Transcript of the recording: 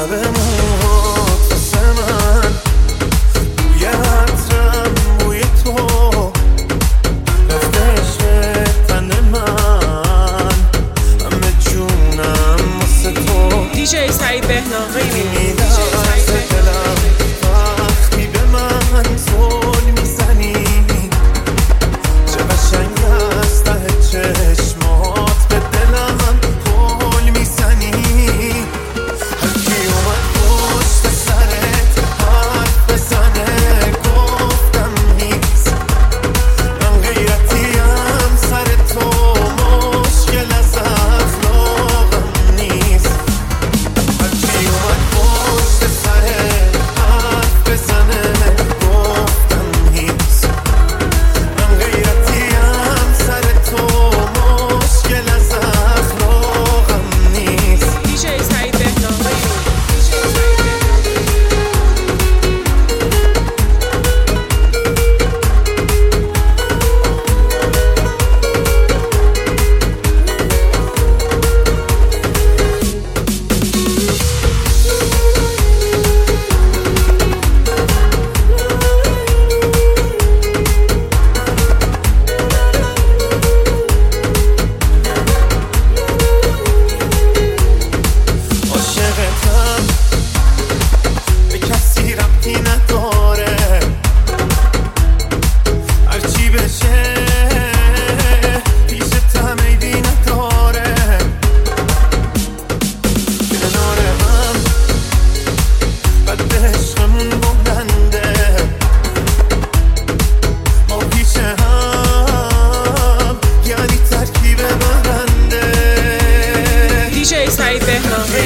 لب موهات واسه من بوی عطرم بوی تو رفته عشق تن من همه جونم واسه تو دیجی سعید بهنام میدرسه دلم وقتی به من زل میزنی چه قشنگ است ته چشمات به دلم گل میزنی هر کی اومد پشت سرت حرف بزنه گفتم نیست من غیرتیم سر تو مشکل از اخلاقم نیست هر کی اومد پشت سرت حرف بزنه گفتم نیست من غیرتیم سر تو مشکل از اخلاقم نیست دیجی سعید بهنام عاشقتم به کسی ربطی نداره هرچی بشه پیشتم عیبی نداره کنار هم قد عشقمون بلنده ما پیش هم یعنی ترکیب برنده دیجی سعید بهنام